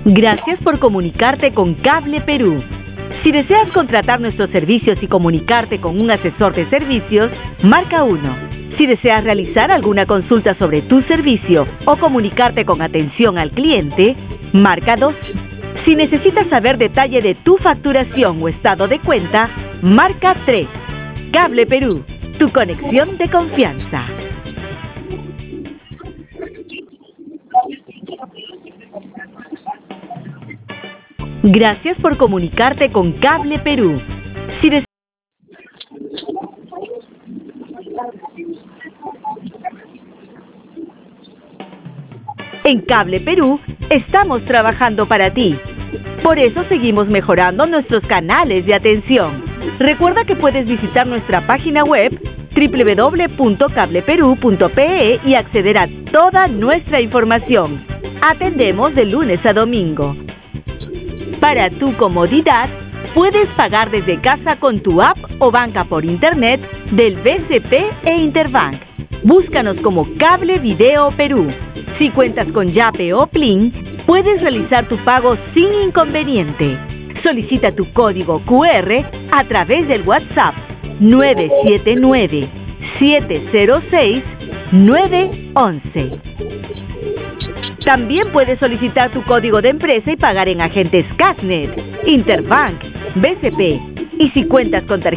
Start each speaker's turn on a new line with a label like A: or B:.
A: Gracias por comunicarte con Cable Perú. Si deseas contratar nuestros servicios y comunicarte con un asesor de servicios, marca 1. Si deseas realizar alguna consulta sobre tu servicio o comunicarte con atención al cliente, marca 2. Si necesitas saber detalle de tu facturación o estado de cuenta, marca 3. Cable Perú, tu conexión de confianza. Gracias por comunicarte con Cable Perú. Si En Cable Perú estamos trabajando para ti. Por eso seguimos mejorando nuestros canales de atención. Recuerda que puedes visitar nuestra página web www.cableperu.pe y acceder a toda nuestra información. Atendemos de lunes a domingo. Para tu comodidad, puedes pagar desde casa con tu app o banca por internet del BCP e Interbank. Búscanos como Cable Video Perú. Si cuentas con Yape o Plin, puedes realizar tu pago sin inconveniente. Solicita tu código QR a través del WhatsApp 979-706-911. También puedes solicitar tu código de empresa y pagar en agentes Casnet, Interbank, BCP. Y si cuentas con tarjeta